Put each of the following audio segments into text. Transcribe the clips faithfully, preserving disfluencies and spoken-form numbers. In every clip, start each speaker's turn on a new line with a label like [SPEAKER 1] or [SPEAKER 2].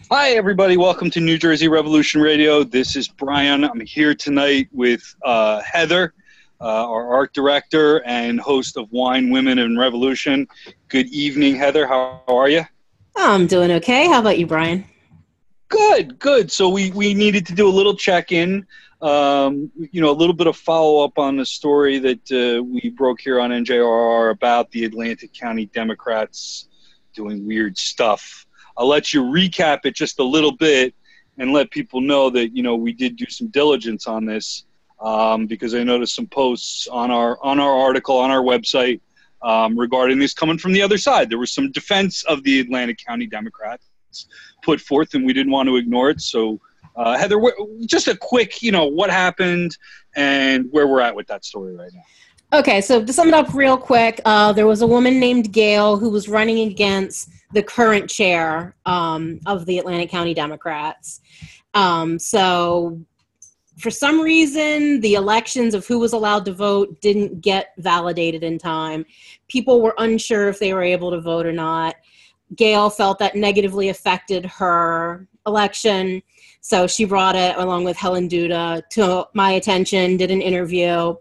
[SPEAKER 1] Hi, everybody. Welcome to New Jersey Revolution Radio. This is Brian. I'm here tonight with uh, Heather, uh, our art director and host of Wine, Women, and Revolution. Good evening, Heather. How are you?
[SPEAKER 2] I'm doing okay. How about you, Brian?
[SPEAKER 1] Good, good. So we, we needed to do a little check-in, um, you know, a little bit of follow-up on the story that uh, we broke here on N J R R about the Atlantic County Democrats doing weird stuff. I'll let you recap it just a little bit and let people know that, you know, we did do some diligence on this um, because I noticed some posts on our on our article, on our website um, regarding this coming from the other side. There was some defense of the Atlantic County Democrats put forth, and we didn't want to ignore it. So, uh, Heather, just a quick, you know, what happened and where we're at with that story right now.
[SPEAKER 2] Okay, so to sum it up real quick, uh, there was a woman named Gail who was running against the current chair um, of the Atlantic County Democrats. Um, so for some reason, the elections of who was allowed to vote didn't get validated in time. People were unsure if they were able to vote or not. Gail felt that negatively affected her election, so she brought it, along with Helen Duda, to my attention, did an interview.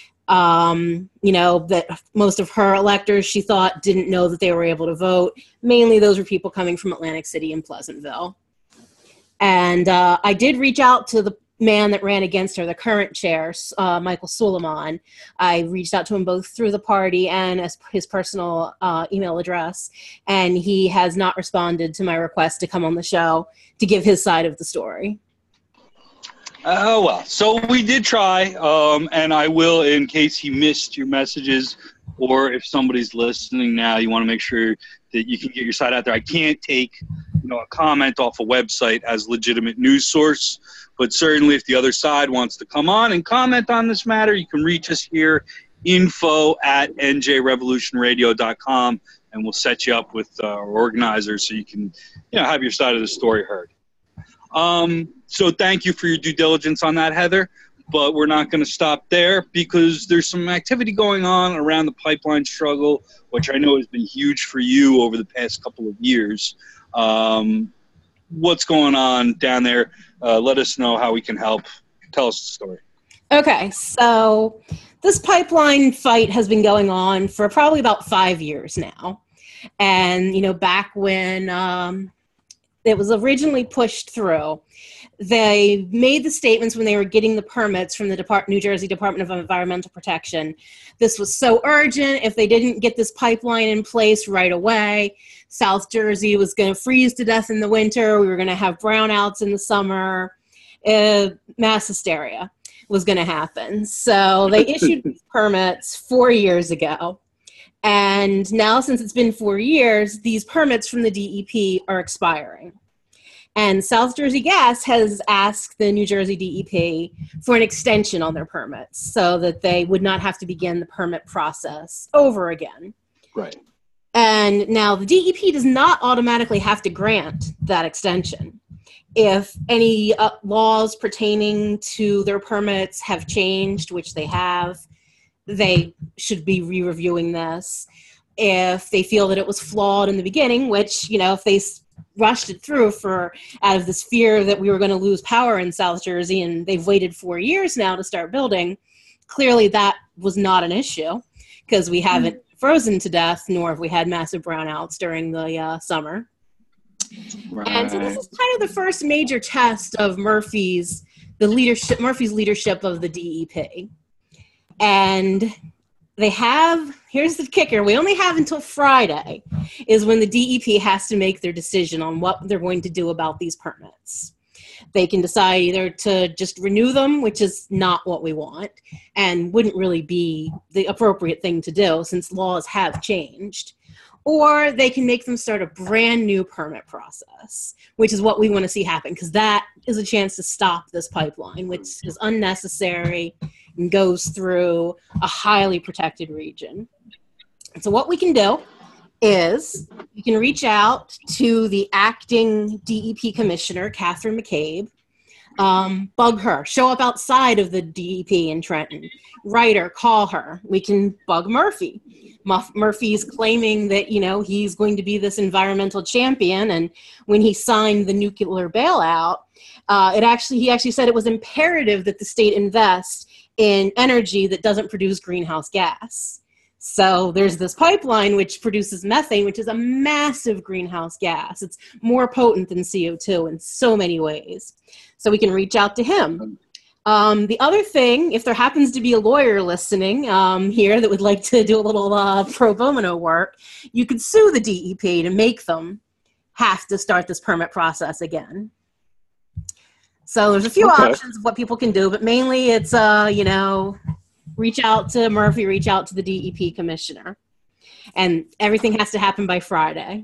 [SPEAKER 2] Um, you know, that most of her electors, she thought, didn't know that they were able to vote. Mainly those were people coming from Atlantic City and Pleasantville. And uh, I did reach out to the man that ran against her, the current chair, uh, Michael Suleiman. I reached out to him both through the party and as his personal uh, email address, and he has not responded to my request to come on the show to give his side of the story.
[SPEAKER 1] Oh, well, so we did try, um, and I will, in case he missed your messages, or if somebody's listening now, you want to make sure that you can get your side out there. I can't take, you know, a comment off a website as legitimate news source, but certainly if the other side wants to come on and comment on this matter, you can reach us here, info at n j revolution radio dot com, and we'll set you up with uh, our organizers so you can, you know, have your side of the story heard. Um, so thank you for your due diligence on that, Heather, but we're not going to stop there because there's some activity going on around the pipeline struggle, which I know has been huge for you over the past couple of years. Um, what's going on down there? Uh, let us know how we can help. Tell us the story.
[SPEAKER 2] Okay, so this pipeline fight has been going on for probably about five years now. And, you know, back when um, it was originally pushed through, they made the statements when they were getting the permits from the Depart- New Jersey Department of Environmental Protection. This was so urgent. If they didn't get this pipeline in place right away, South Jersey was going to freeze to death in the winter. We were going to have brownouts in the summer. Uh, mass hysteria was going to happen. So they issued these permits four years ago. And now, since it's been four years, these permits from the D E P are expiring. And South Jersey Gas has asked the New Jersey D E P for an extension on their permits so that they would not have to begin the permit process over again.
[SPEAKER 1] Right.
[SPEAKER 2] And now the D E P does not automatically have to grant that extension. If any uh, laws pertaining to their permits have changed, which they have, they should be re-reviewing this. If they feel that it was flawed in the beginning, which, you know, if they rushed it through for out of this fear that we were going to lose power in South Jersey, and they've waited four years now to start building, clearly that was not an issue because we haven't mm. frozen to death, nor have we had massive brownouts during the uh, summer. Right. And so this is kind of the first major test of Murphy's the leadership Murphy's leadership of the D E P. And they have, here's the kicker, we only have until Friday is when the D E P has to make their decision on what they're going to do about these permits. They can decide either to just renew them, which is not what we want, and wouldn't really be the appropriate thing to do since laws have changed, or they can make them start a brand new permit process, which is what we want to see happen, because that is a chance to stop this pipeline, which is unnecessary and goes through a highly protected region. And so what we can do is you can reach out to the acting D E P commissioner, Catherine McCabe. Um, bug her. Show up outside of the D E P in Trenton. Write her. Call her. We can bug Murphy. Muff, Murphy's claiming that, you know, he's going to be this environmental champion. And when he signed the nuclear bailout, uh, it actually he actually said it was imperative that the state invest in energy that doesn't produce greenhouse gas. So there's this pipeline which produces methane, which is a massive greenhouse gas. It's more potent than C O two in so many ways. So we can reach out to him. Um, the other thing, if there happens to be a lawyer listening um, here that would like to do a little uh, pro bono work, you could sue the D E P to make them have to start this permit process again. So there's a few
[SPEAKER 1] Okay.
[SPEAKER 2] options of what people can do, but mainly it's, uh, you know, reach out to Murphy, reach out to the D E P commissioner. And everything has to happen by Friday.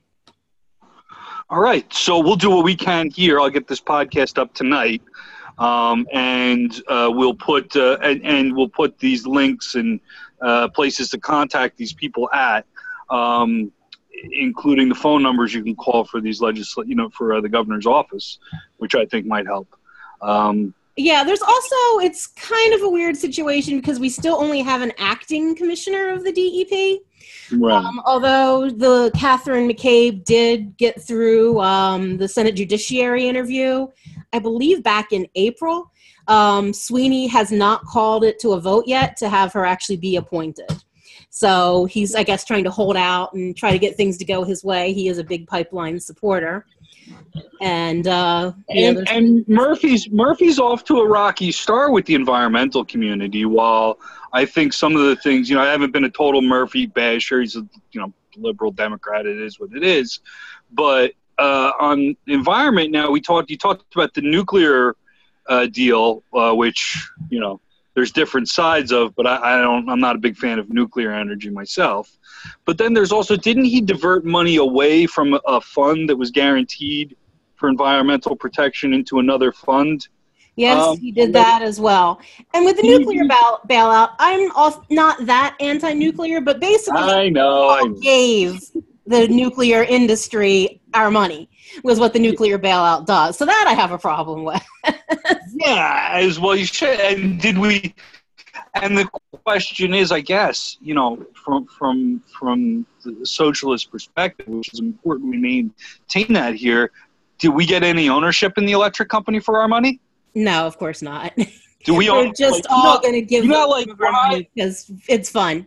[SPEAKER 1] All right, so we'll do what we can here. I'll get this podcast up tonight, um, and uh, we'll put uh, and, and we'll put these links and uh, places to contact these people at, um, including the phone numbers you can call for these legisl- you know, for uh, the governor's office, which I think might help. Um,
[SPEAKER 2] Yeah, there's also, it's kind of a weird situation because we still only have an acting commissioner of the D E P.
[SPEAKER 1] right.
[SPEAKER 2] Um, although the Catherine McCabe did get through um, the Senate Judiciary interview, I believe back in April. Um, Sweeney has not called it to a vote yet to have her actually be appointed. So he's, I guess, trying to hold out and try to get things to go his way. He is a big pipeline supporter. And uh,
[SPEAKER 1] And,
[SPEAKER 2] yeah,
[SPEAKER 1] and Murphy's Murphy's off to a rocky start with the environmental community. While I think some of the things, you know, I haven't been a total Murphy basher. He's a, you know, liberal Democrat. It is what it is. But uh, on environment now, we talked. You talked about the nuclear uh, deal, uh, which, you know, there's different sides of. But I, I don't. I'm not a big fan of nuclear energy myself. But then there's also, didn't he divert money away from a, a fund that was guaranteed for environmental protection into another fund?
[SPEAKER 2] Yes,
[SPEAKER 1] Um,
[SPEAKER 2] he did that as well. And with the
[SPEAKER 1] He-
[SPEAKER 2] nuclear bail- bailout, I'm off, not that anti-nuclear, but basically
[SPEAKER 1] I know. I know.
[SPEAKER 2] gave the nuclear industry our money was what the nuclear bailout does. So that I have a problem with.
[SPEAKER 1] Yeah, as well you should. And did we? And the question is, I guess, you know, from from from the socialist perspective, which is important, we maintain that here. Did we get any ownership in the electric company for our money?
[SPEAKER 2] No, of course not.
[SPEAKER 1] Do we
[SPEAKER 2] We're
[SPEAKER 1] own?
[SPEAKER 2] just
[SPEAKER 1] like,
[SPEAKER 2] all
[SPEAKER 1] you know,
[SPEAKER 2] going to give
[SPEAKER 1] you know,
[SPEAKER 2] them
[SPEAKER 1] like,
[SPEAKER 2] some of our
[SPEAKER 1] why-
[SPEAKER 2] money because it's fun.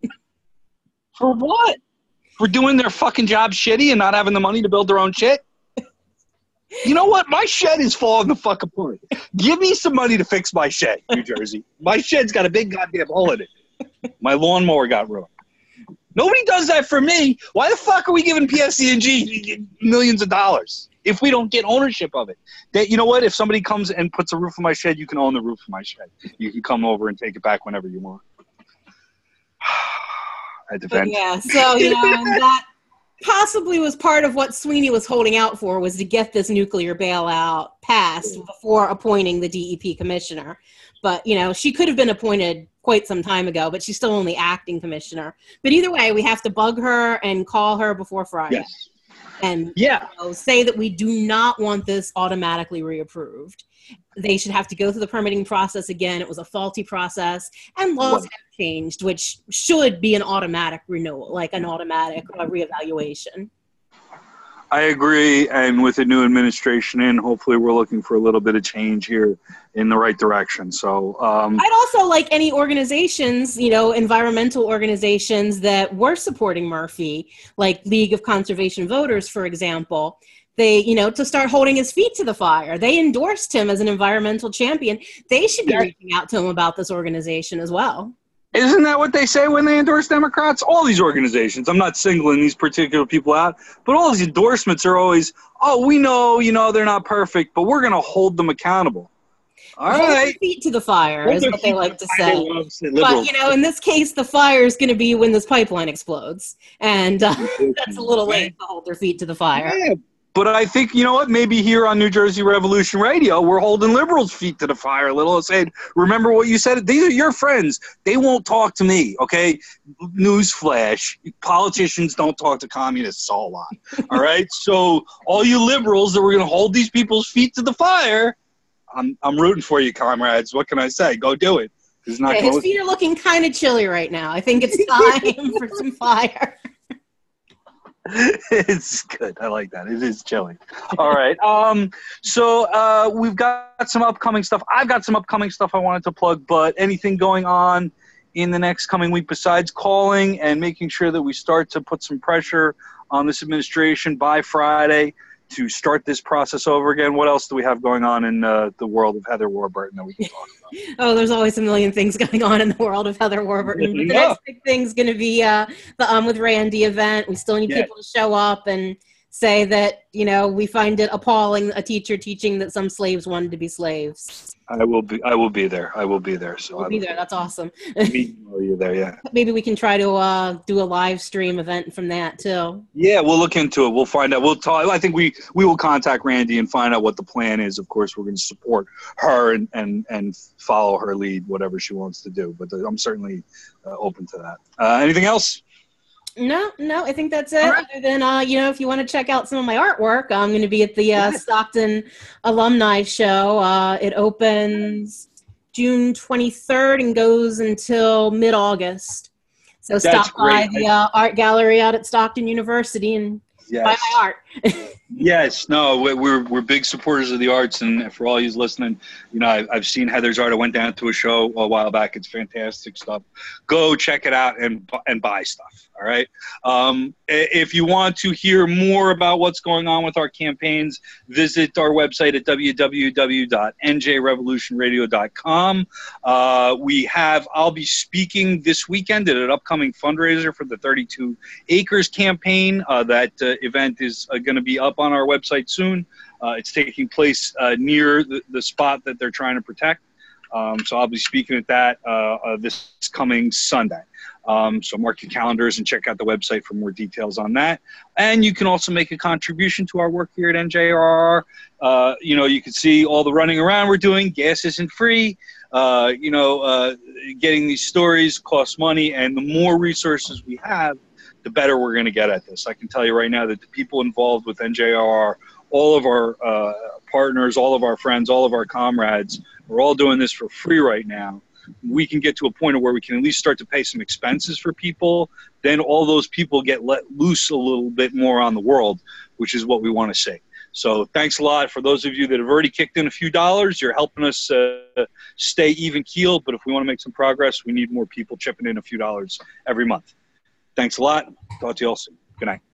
[SPEAKER 1] For what? For doing their fucking job shitty and not having the money to build their own shit? You know what? My shed is falling the fuck apart. Give me some money to fix my shed, New Jersey. My shed's got a big goddamn hole in it. My lawnmower got ruined. Nobody does that for me. Why the fuck are we giving P S E and G millions of dollars if we don't get ownership of it? That, you know what? If somebody comes and puts a roof on my shed, you can own the roof of my shed. You can come over and take it back whenever you want. I had to
[SPEAKER 2] But
[SPEAKER 1] vent.
[SPEAKER 2] yeah, so, you know, and that possibly was part of what Sweeney was holding out for, was to get this nuclear bailout passed before appointing the D E P commissioner. But, you know, she could have been appointed quite some time ago, but she's still only acting commissioner. But either way, we have to bug her and call her before Friday.
[SPEAKER 1] Yes.
[SPEAKER 2] And
[SPEAKER 1] Yeah.
[SPEAKER 2] you know, say that we do not want this automatically reapproved. They should have to go through the permitting process again. It was a faulty process, and laws
[SPEAKER 1] What?
[SPEAKER 2] have changed, which should be an automatic renewal, like an automatic uh, reevaluation.
[SPEAKER 1] I agree, and with the new administration in, hopefully we're looking for a little bit of change here in the right direction. So, um,
[SPEAKER 2] I'd also like any organizations, you know, environmental organizations that were supporting Murphy, like League of Conservation Voters, for example, they, you know, to start holding his feet to the fire. They endorsed him as an environmental champion. They should be
[SPEAKER 1] Yeah.
[SPEAKER 2] reaching out to him about this organization as well.
[SPEAKER 1] isn't that what they say when they endorse Democrats? All these organizations, I'm not singling these particular people out, but all these endorsements are always, oh, we know, you know, they're not perfect, but we're going to hold them accountable. All
[SPEAKER 2] Hold their
[SPEAKER 1] right.
[SPEAKER 2] feet to the fire
[SPEAKER 1] Hold
[SPEAKER 2] is
[SPEAKER 1] their
[SPEAKER 2] what they
[SPEAKER 1] feet
[SPEAKER 2] like to
[SPEAKER 1] the fire.
[SPEAKER 2] say.
[SPEAKER 1] They love to say
[SPEAKER 2] But,
[SPEAKER 1] liberals.
[SPEAKER 2] you know, in this case, the fire is going to be when this pipeline explodes. And uh, that's a little late to hold their feet to the fire.
[SPEAKER 1] Yeah, but I think, you know what, maybe here on New Jersey Revolution Radio, we're holding liberals' feet to the fire a little and saying, remember what you said? These are your friends. They won't talk to me, okay? Newsflash, politicians don't talk to communists a lot, all right? So all you liberals that were going to hold these people's feet to the fire, I'm I'm rooting for you, comrades. What can I say? Go do it. He's not
[SPEAKER 2] Yeah,
[SPEAKER 1] going
[SPEAKER 2] his feet are looking kind of chilly right now. I think it's time for some fire.
[SPEAKER 1] It's good. I like that. It is chilly. All right. Um. So uh, we've got some upcoming stuff. I've got some upcoming stuff I wanted to plug. But anything going on in the next coming week besides calling and making sure that we start to put some pressure on this administration by Friday to start this process over again? What else do we have going on in uh, the world of Heather Warburton that we can talk about?
[SPEAKER 2] Oh, there's always a million things going on in the world of Heather Warburton. But the
[SPEAKER 1] Yeah.
[SPEAKER 2] next big thing is going to be uh, the Um with Randy event. We still need
[SPEAKER 1] Yeah.
[SPEAKER 2] people to show up and say that, you know, we find it appalling a teacher teaching that some slaves wanted to be slaves.
[SPEAKER 1] I will be. I will be there. I will be there. So
[SPEAKER 2] We'll
[SPEAKER 1] I
[SPEAKER 2] be
[SPEAKER 1] will
[SPEAKER 2] there. That's awesome.
[SPEAKER 1] meet you there. Yeah.
[SPEAKER 2] Maybe we can try to uh, do a live stream event from that too.
[SPEAKER 1] Yeah, we'll look into it. We'll find out. We'll talk. I think we we will contact Randy and find out what the plan is. Of course, we're going to support her and and and follow her lead, whatever she wants to do. But I'm certainly uh, open to that. Uh, anything else?
[SPEAKER 2] No, no, I think that's it.
[SPEAKER 1] All right.
[SPEAKER 2] Other than, uh, you know, if you want to check out some of my artwork, I'm going to be at the uh,
[SPEAKER 1] Yeah.
[SPEAKER 2] Stockton Alumni Show. Uh, it opens June twenty-third and goes until mid-August. So
[SPEAKER 1] That's
[SPEAKER 2] stop by
[SPEAKER 1] great.
[SPEAKER 2] the uh, art gallery out at Stockton University and buy
[SPEAKER 1] Yes.
[SPEAKER 2] my art.
[SPEAKER 1] Yes, no, we- we're we're big supporters of the arts, and for all you listening, you know, I've, I've seen Heather's art. I went down to a show a while back. It's fantastic stuff. Go check it out and bu- and buy stuff. All right. Um, i- if you want to hear more about what's going on with our campaigns, visit our website at w w w dot n j revolution radio dot com. Uh, we have. I'll be speaking this weekend at an upcoming fundraiser for the thirty-two Acres campaign. Uh, that uh, event is uh, going to be up on our website soon. Uh, it's taking place uh, near the, the spot that they're trying to protect. Um, so I'll be speaking at that uh, uh, this coming Sunday. Um, so mark your calendars and check out the website for more details on that. And you can also make a contribution to our work here at N J R R. Uh, you know, you can see all the running around we're doing. Gas isn't free. Uh, you know, uh, getting these stories costs money, and the more resources we have, the better we're going to get at this. I can tell you right now that the people involved with N J R R, all of our uh, partners, all of our friends, all of our comrades, we're all doing this for free right now. We can get to a point where we can at least start to pay some expenses for people. Then all those people get let loose a little bit more on the world, which is what we want to see. So thanks a lot for those of you that have already kicked in a few dollars. You're helping us uh, stay even keeled. But if we want to make some progress, we need more people chipping in a few dollars every month. Thanks a lot. Talk to you all soon. Good night.